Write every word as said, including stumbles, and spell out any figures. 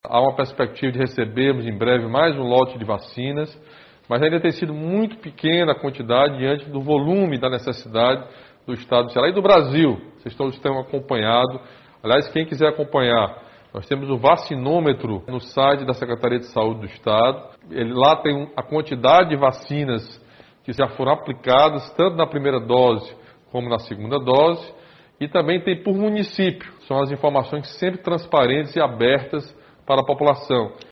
Há uma perspectiva de recebermos em breve mais um lote de vacinas, mas ainda tem sido muito pequena a quantidade diante do volume da necessidade do Estado do Ceará e do Brasil. Vocês todos têm acompanhado. Aliás, quem quiser acompanhar, nós temos o vacinômetro no site da Secretaria de Saúde do Estado. Ele, lá tem a quantidade de vacinas que já foram aplicadas, tanto na primeira dose como na segunda dose. E também tem por município. São as informações sempre transparentes e abertas para a população.